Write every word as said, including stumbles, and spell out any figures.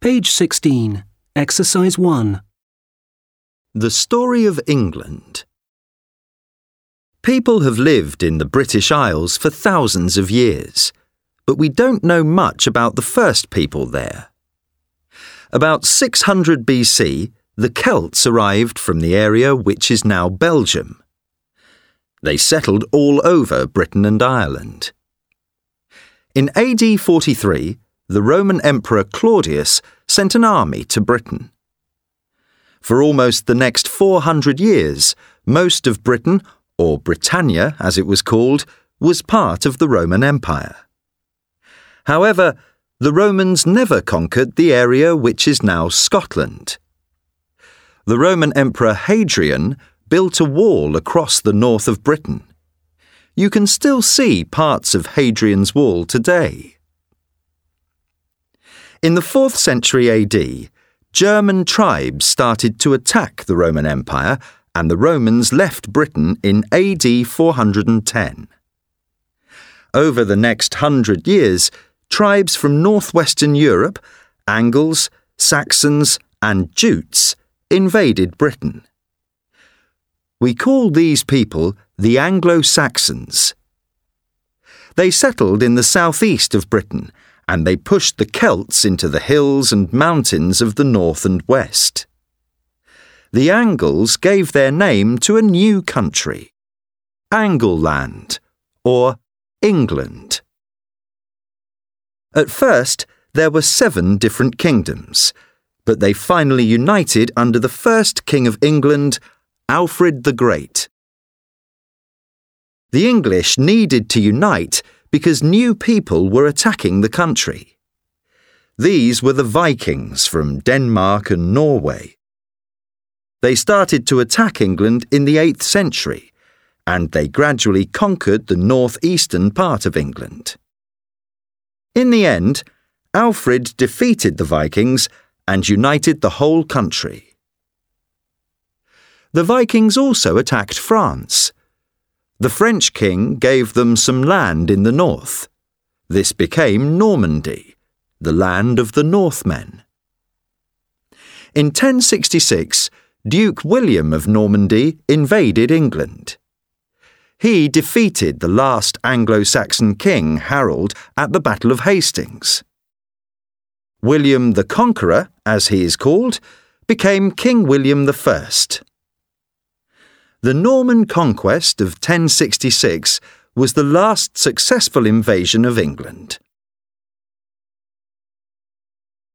Page sixteen, Exercise one. The Story of England. People have lived in the British Isles for thousands of years, but we don't know much about the first people there. About six hundred B C, the Celts arrived from the area which is now Belgium. They settled all over Britain and Ireland. In A D forty-three, the Roman Emperor Claudius sent an army to Britain. For almost the next four hundred years, most of Britain, or Britannia as it was called, was part of the Roman Empire. However, the Romans never conquered the area which is now Scotland. The Roman Emperor Hadrian built a wall across the north of Britain. You can still see parts of Hadrian's Wall today. In the fourth century A D, German tribes started to attack the Roman Empire, and the Romans left Britain in A D four hundred ten. Over the next hundred years, tribes from northwestern Europe, Angles, Saxons, and Jutes, invaded Britain. We call these people the Anglo-Saxons. They settled in the southeast of Britain, and they pushed the Celts into the hills and mountains of the north and west. The Angles gave their name to a new country, Angleland, or England. At first, there were seven different kingdoms, but they finally united under the first King of England, Alfred the Great. The English needed to unite because new people were attacking the country. These were the Vikings from Denmark and Norway. They started to attack England in the eighth century, and they gradually conquered the northeastern part of England. In the end, Alfred defeated the Vikings and united the whole country. The Vikings also attacked France. The French king gave them some land in the north. This became Normandy, the land of the Northmen. In ten sixty-six, Duke William of Normandy invaded England. He defeated the last Anglo-Saxon king, Harold, at the Battle of Hastings. William the Conqueror, as he is called, became King William the First. The Norman conquest of ten sixty-six was the last successful invasion of England.